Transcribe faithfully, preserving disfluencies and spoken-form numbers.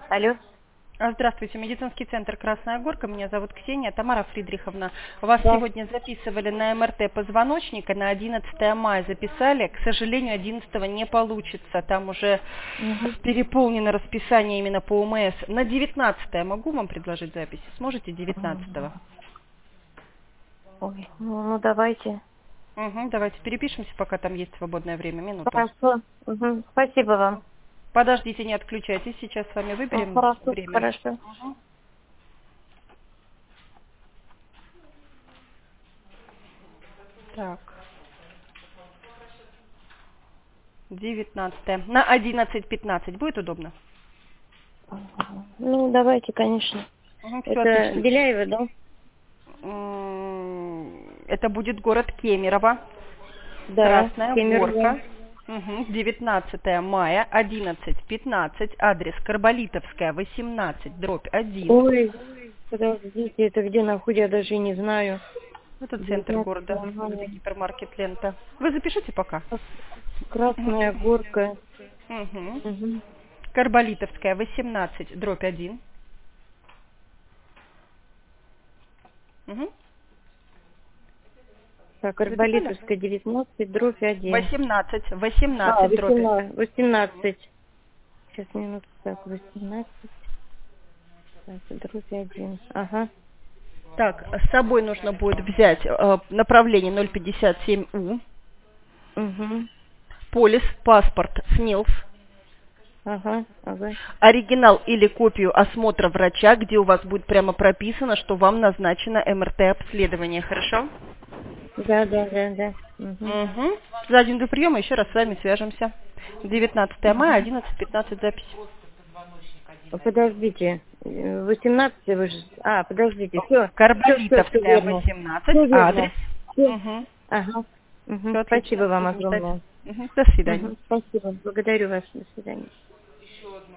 Алло. А, Здравствуйте, медицинский центр «Красная Горка». Меня зовут Ксения. Тамара Фридриховна. Вас Да. сегодня записывали на эм эр тэ позвоночника, на одиннадцатое мая записали. К сожалению, одиннадцатого не получится. Там уже Мгм. переполнено расписание именно по о эм эс. На девятнадцатое могу вам предложить запись? Сможете Мгм. девятнадцатого? Ой, ну, ну давайте. Угу, давайте перепишемся, пока там есть свободное время. Минуту. Хорошо. Мгм. Спасибо вам. Подождите, не отключайтесь. Сейчас с вами Ну, выберем хорошо, время. хорошо. Так, девятнадцатое. На одиннадцать пятнадцать будет удобно? Мгм. Ну, давайте, конечно. Все Это отлично. Беляева, да? М, Это будет город Кемерово, Да, Красная Кемерово. Горка. Мгм, девятнадцатое мая, одиннадцать пятнадцать, адрес Карболитовская, восемнадцать, дробь один. Ой, подождите, это где находится, я даже не знаю. Это центр города, девятнадцатое возле мая. гипермаркет Лента. Вы запишите пока. Красная Горка. Мгм. Угу. Карболитовская, восемнадцать, дробь один. Мгм. Так, Записали? Арболитовская, девятнадцать, дробь один. восемнадцать, А, восемнадцать, дробь. восемнадцать. восемнадцать. Сейчас минуту, так, восемнадцать. Так, дробь один. Ага. Так, с собой нужно будет взять э, направление ноль пятьдесят семь у, Угу. полис, паспорт, снилс, Ага, ага. оригинал или копию осмотра врача, где у вас будет прямо прописано, что вам назначено эм эр тэ обследование, хорошо? Да, да, да, да. Угу. Угу. За один до приема еще раз с вами свяжемся. девятнадцатое мая, Угу. одиннадцать пятнадцать запись. Подождите. э, восемнадцать вы же... А, подождите, все. Все, все, все Карболитовская, верно. восемнадцать, Все адрес. верно. Все. Угу. Ага. Угу. Все Спасибо отлично, вам будем ждать. огромное. Мгм. До свидания. Угу. Спасибо. Благодарю вас. До свидания.